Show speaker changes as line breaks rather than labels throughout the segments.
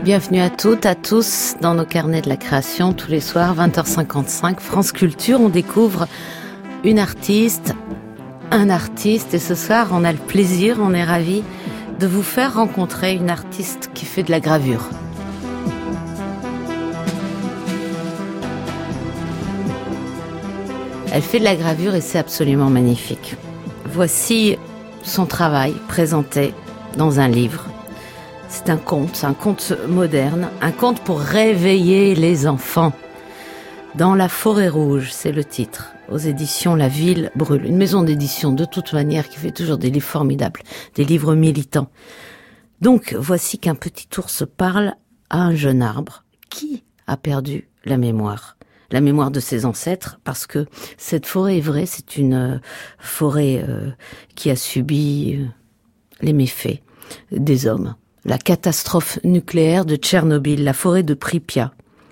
Bienvenue à toutes, à tous dans nos carnets de la création tous les soirs 20h55 France Culture. On découvre une artiste, un artiste et ce soir on a le plaisir, on est ravis de vous faire rencontrer une artiste qui fait de la gravure. Elle fait de la gravure et c'est absolument magnifique. Voici son travail présenté dans un livre. C'est un conte moderne, un conte pour réveiller les enfants. Dans la forêt rouge, c'est le titre, aux éditions La Ville Brûle. Une maison d'édition de toute manière qui fait toujours des livres formidables, des livres militants. Donc, voici qu'un petit ours parle à un jeune arbre qui a perdu la mémoire de ses ancêtres, parce que cette forêt est vraie, c'est une forêt qui a subi les méfaits des hommes. La catastrophe nucléaire de Tchernobyl, la forêt de Pripyat.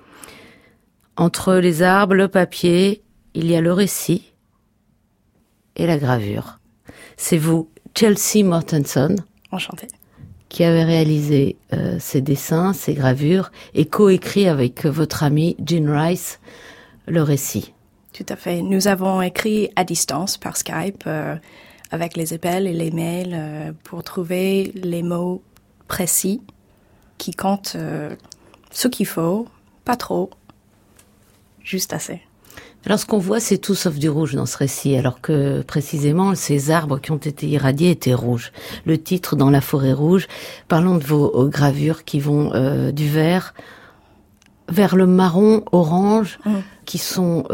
Entre les arbres, le papier, il y a le récit et la gravure. C'est vous, Chelsea Mortensen.
Enchantée.
Qui avez réalisé ces dessins, ces gravures, et coécrit avec votre ami Jean Rice le récit.
Tout à fait. Nous avons écrit à distance par Skype, avec les appels et les mails, pour trouver les mots précis qui comptent ce qu'il faut, pas trop, juste assez.
Alors ce qu'on voit, c'est tout sauf du rouge dans ce récit, alors que précisément ces arbres qui ont été irradiés étaient rouges. Le titre, Dans la forêt rouge, parlons de vos gravures qui vont du vert vers le marron orange, qui sont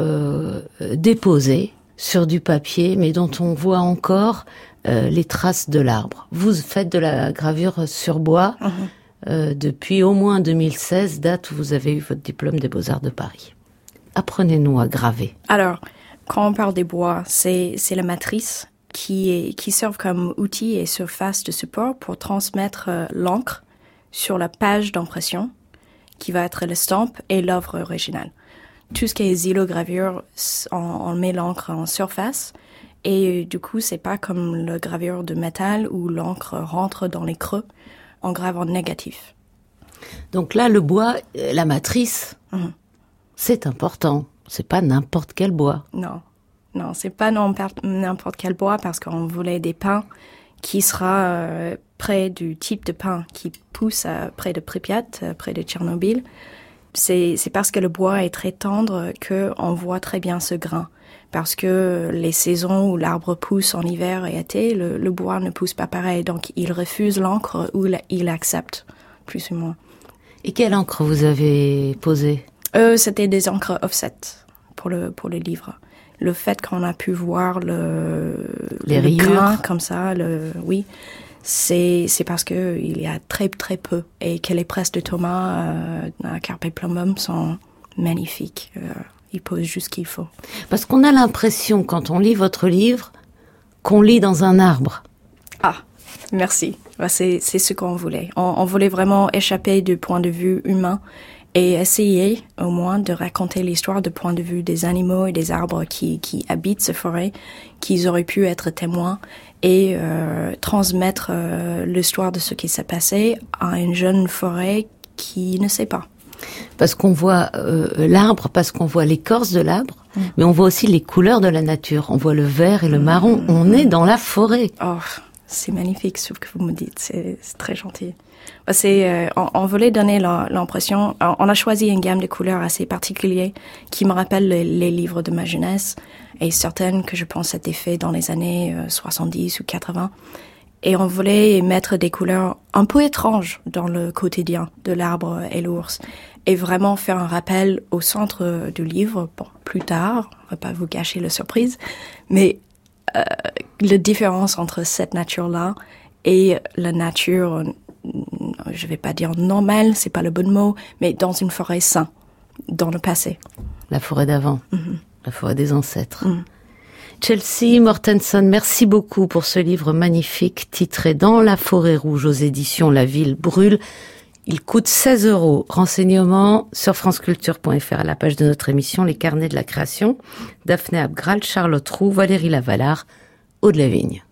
déposées sur du papier, mais dont on voit encore les traces de l'arbre. Vous faites de la gravure sur bois depuis au moins 2016, date où vous avez eu votre diplôme des Beaux-Arts de Paris. Apprenez-nous à graver.
Alors, quand on parle des bois, c'est la matrice qui servent comme outil et surface de support pour transmettre l'encre sur la page d'impression, qui va être l'estampe et l'œuvre originale. Tout ce qui est xylogravure, on met l'encre en surface, et du coup, c'est pas comme la gravure de métal où l'encre rentre dans les creux. On grave en négatif.
Donc là, le bois, la matrice, c'est important. C'est pas n'importe quel bois.
Non, c'est pas n'importe quel bois, parce qu'on voulait des pins qui sera près du type de pin qui pousse près de Pripyat, près de Tchernobyl. C'est parce que le bois est très tendre qu'on voit très bien ce grain. Parce que les saisons où l'arbre pousse en hiver et été, le bois ne pousse pas pareil. Donc il refuse l'encre ou il accepte, plus ou moins.
Et quelle encre vous avez posée ?
C'était des encres offset pour le livre. Le fait qu'on a pu voir les grains comme ça, oui, c'est parce que il y a très très peu, et que les presses de Thomas à Carpe Plumbum sont magnifiques. Il pose juste ce qu'il faut.
Parce qu'on a l'impression, quand on lit votre livre, qu'on lit dans un arbre.
Ah, merci. C'est ce qu'on voulait. On voulait vraiment échapper du point de vue humain et essayer au moins de raconter l'histoire du point de vue des animaux et des arbres qui habitent ces forêts, qu'ils auraient pu être témoins, et transmettre l'histoire de ce qui s'est passé à une jeune forêt qui ne sait pas.
Parce qu'on voit l'arbre, parce qu'on voit l'écorce de l'arbre, mais on voit aussi les couleurs de la nature. On voit le vert et le marron. On est dans la forêt.
Oh, c'est magnifique ce que vous me dites. C'est très gentil. On voulait donner l'impression. On a choisi une gamme de couleurs assez particulière qui me rappelle les livres de ma jeunesse, et certaines que je pense étaient faites dans les années 70 ou 80. Et on voulait mettre des couleurs un peu étranges dans le quotidien de l'arbre et l'ours, et vraiment faire un rappel au centre du livre. Bon, plus tard, on va pas vous gâcher la surprise, mais la différence entre cette nature-là et la nature, je vais pas dire normale, c'est pas le bon mot, mais dans une forêt saine, dans le passé.
La forêt d'avant, la forêt des ancêtres. Chelsea Mortensen, merci beaucoup pour ce livre magnifique titré Dans la forêt rouge aux éditions La Ville Brûle. Il coûte 16 €. Renseignements sur franceculture.fr à la page de notre émission Les Carnets de la Création. Daphné Abgral, Charlotte Roux, Valérie Lavalard, Aude Lavigne.